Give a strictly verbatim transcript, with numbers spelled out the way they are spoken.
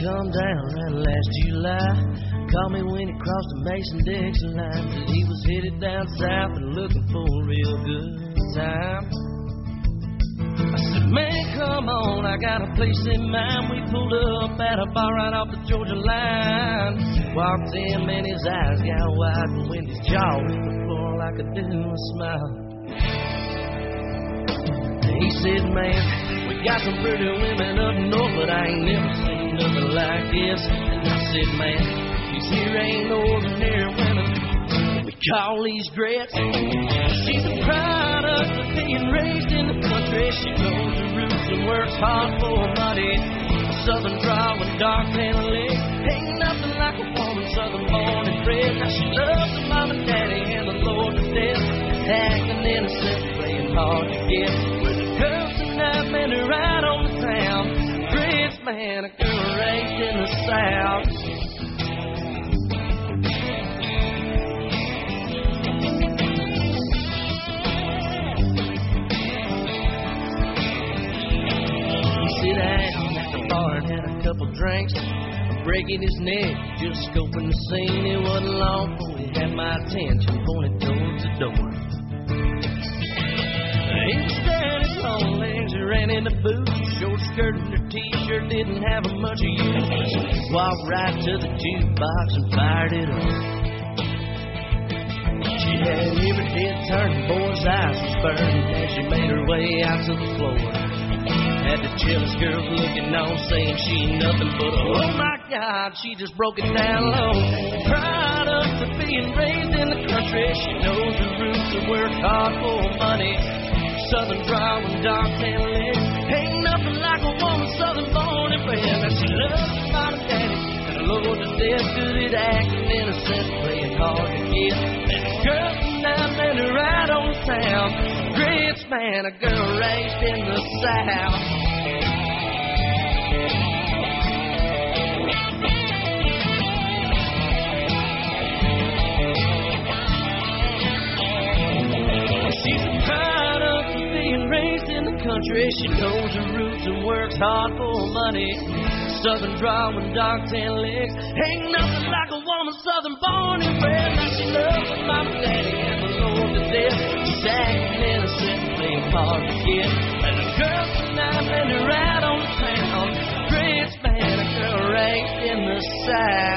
come down right last July. Called me when he crossed the Mason-Dixon line. Said he was headed down south and looking for a real good time. I said, man, come on, I got a place in mind. We pulled up at a bar right off the Georgia line. Walked in, man, his eyes got wide, and when his jaw hit the floor like a do a smile. He said, man, we got some pretty women up north, but I ain't never seen nothing like this. And I said, man, these here ain't ordinary women. We call these dreads. She's a product of being raised in the country. She knows her roots and works hard for money. Southern drawl and dark tan legs. Ain't nothing like a woman southern born and bred. Now she loves her mom and daddy and the Lord to death. Acting innocent, playing hard to get. With a girl tonight, man, they're right on the town. Dreads, man, a girl raised in the South. Couple drinks, I'm breaking his neck, just scoping the scene. It wasn't long before he had my attention, pointed towards the door. He was staring at long legs, he ran in the boots, short skirt and her t-shirt didn't have a much of use. Walked right to the jukebox and fired it up. She had every head turned, the boy's eyes was burning as she made her way out to the floor. Had the jealous girls looking on, saying she ain't nothing but a, oh my God, she just broke it down low. Proud of her being raised in the country, she knows her roots and works hard for money. Southern drawl and dark tan legs, ain't nothing like a woman southern born and bred. Now she loves her mom and daddy, and the Lord to death, good at acting innocent, playing hard to get. And the girl tonight, man, they're right on the town. Grits, man, a girl raised in the South. She's a product of being raised in the country. She knows her roots and works hard for money. Southern drawl and dark tan legs, ain't nothing like a woman southern born and bred. Now she loves her mama, daddy, and the Lord to death. She's acting innocent, playing hard to get. And the girl tonight, man, they're right on the town. Grits, man, a girl raised in the South.